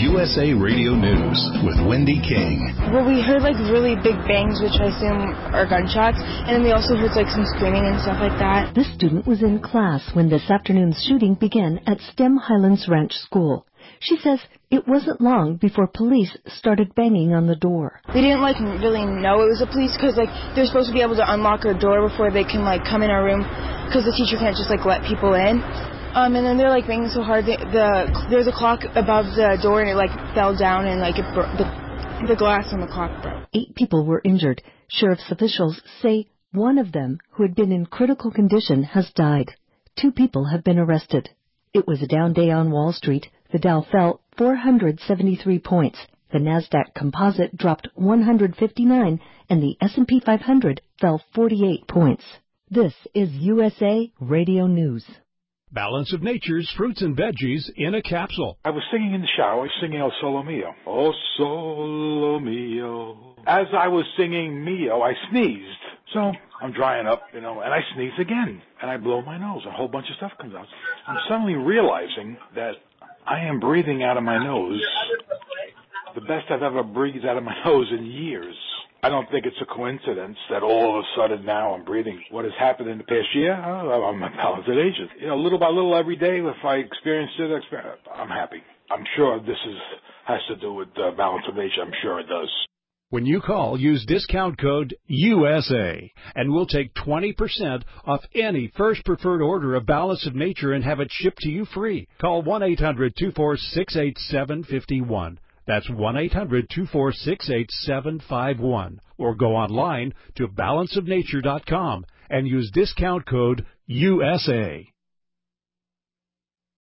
USA Radio News with Wendy King. Well, we heard like really big bangs, which I assume are gunshots, and then we also heard like some screaming and stuff like that. This student was in class when this afternoon's shooting began at STEM Highlands Ranch School. She says it wasn't long before police started banging on the door. We didn't like really know it was the police because like they're supposed to be able to unlock our door before they can like come in our room because the teacher can't just like let people in. And then they're like banging so hard. There's a clock above the door and it like fell down and like the glass on the clock broke. 8 people were injured. Sheriff's officials say one of them, who had been in critical condition, has died. 2 people have been arrested. It was a down day on Wall Street. The Dow fell 473 points. The Nasdaq Composite dropped 159, and the S&P 500 fell 48 points. This is USA Radio News. Balance of Nature's fruits and veggies in a capsule. I was singing in the shower, singing El Solo Mio. Oh, Solo Mio. As I was singing Mio, I sneezed. So I'm drying up, and I sneeze again. And I blow my nose. A whole bunch of stuff comes out. I'm suddenly realizing that I am breathing out of my nose the best I've ever breathed out of my nose in years. I don't think it's a coincidence that all of a sudden now I'm breathing. What has happened in the past year? I'm a talented agent. Little by little every day, if I experience it, I'm happy. I'm sure this has to do with Balance of Nature. I'm sure it does. When you call, use discount code USA, and we'll take 20% off any first preferred order of Balance of Nature and have it shipped to you free. Call 1-800-246-8751. That's 1-800-246-8751. Or go online to balanceofnature.com and use discount code USA.